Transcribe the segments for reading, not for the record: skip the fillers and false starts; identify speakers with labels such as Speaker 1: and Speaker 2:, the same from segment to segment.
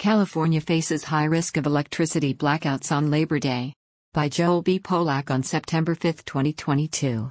Speaker 1: California faces high risk of electricity blackouts on Labor Day. By Joel B. Polak on September 5, 2022.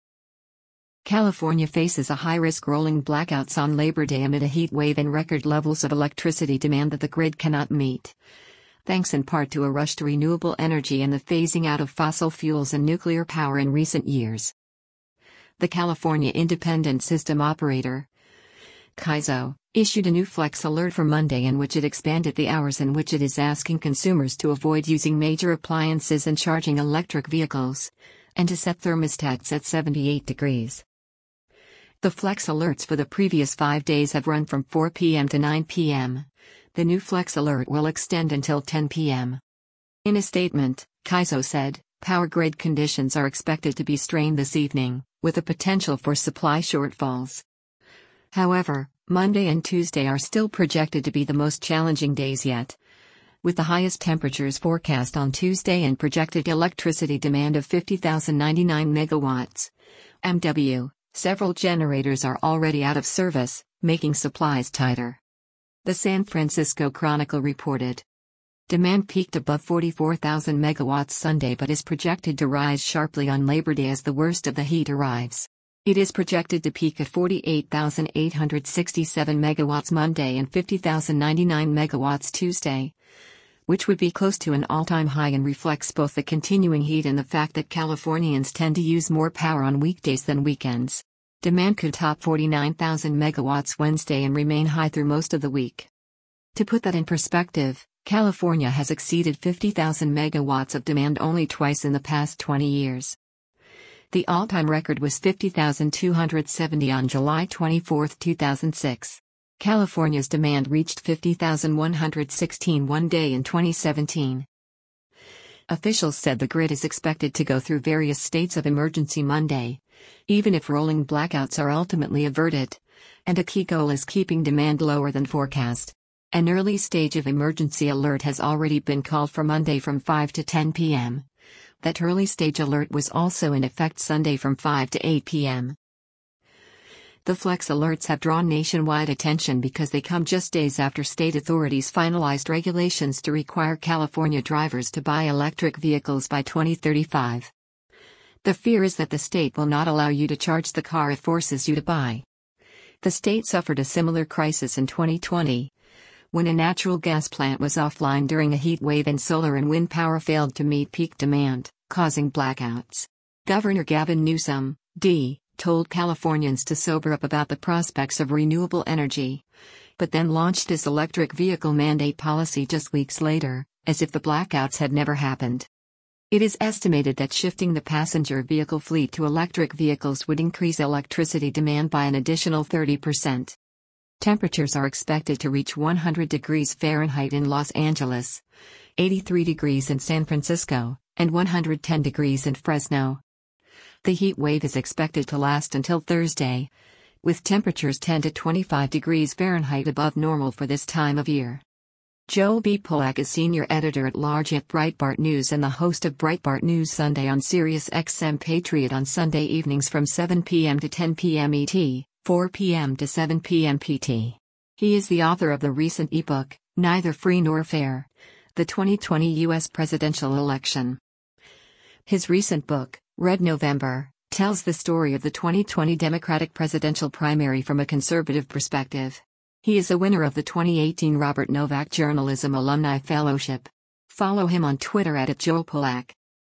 Speaker 1: California faces a high-risk rolling blackouts on Labor Day amid a heat wave and record levels of electricity demand that the grid cannot meet. Thanks in part to a rush to renewable energy and the phasing out of fossil fuels and nuclear power in recent years. The California Independent System Operator, CAISO, issued a new flex alert for Monday in which it expanded the hours in which it is asking consumers to avoid using major appliances and charging electric vehicles, and to set thermostats at 78 degrees. The flex alerts for the previous 5 days have run from 4 p.m. to 9 p.m. The new flex alert will extend until 10 p.m. In a statement, CAISO said, power grid conditions are expected to be strained this evening, with a potential for supply shortfalls. However, Monday and Tuesday are still projected to be the most challenging days yet. With the highest temperatures forecast on Tuesday and projected electricity demand of 50,099 megawatts (MW), several generators are already out of service, making supplies tighter. The San Francisco Chronicle reported. Demand peaked above 44,000 megawatts Sunday but is projected to rise sharply on Labor Day as the worst of the heat arrives. It is projected to peak at 48,867 megawatts Monday and 50,099 megawatts Tuesday, which would be close to an all-time high and reflects both the continuing heat and the fact that Californians tend to use more power on weekdays than weekends. Demand could top 49,000 megawatts Wednesday and remain high through most of the week. To put that in perspective, California has exceeded 50,000 megawatts of demand only twice in the past 20 years. The all-time record was 50,270 on July 24, 2006. California's demand reached 50,116 one day in 2017. Officials said the grid is expected to go through various states of emergency Monday, even if rolling blackouts are ultimately averted, and a key goal is keeping demand lower than forecast. An early stage of emergency alert has already been called for Monday from 5 to 10 p.m. That early stage alert was also in effect Sunday from 5 to 8 p.m. The flex alerts have drawn nationwide attention because they come just days after state authorities finalized regulations to require California drivers to buy electric vehicles by 2035. The fear is that the state will not allow you to charge the car it forces you to buy. The state suffered a similar crisis in 2020, when a natural gas plant was offline during a heat wave and solar and wind power failed to meet peak demand, causing blackouts. Governor Gavin Newsom, D., told Californians to sober up about the prospects of renewable energy, but then launched his electric vehicle mandate policy just weeks later, as if the blackouts had never happened. It is estimated that shifting the passenger vehicle fleet to electric vehicles would increase electricity demand by an additional 30%. Temperatures are expected to reach 100 degrees Fahrenheit in Los Angeles, 83 degrees in San Francisco, and 110 degrees in Fresno. The heat wave is expected to last until Thursday, with temperatures 10 to 25 degrees Fahrenheit above normal for this time of year. Joel B. Polak is senior editor-at-large at Breitbart News and the host of Breitbart News Sunday on Sirius XM Patriot on Sunday evenings from 7 p.m. to 10 p.m. ET, 4 p.m. to 7 p.m. PT. He is the author of the recent ebook, Neither Free Nor Fair: The 2020 U.S. Presidential Election. His recent book, Red November, tells the story of the 2020 Democratic presidential primary from a conservative perspective. He is a winner of the 2018 Robert Novak Journalism Alumni Fellowship. Follow him on Twitter @JoelPolak.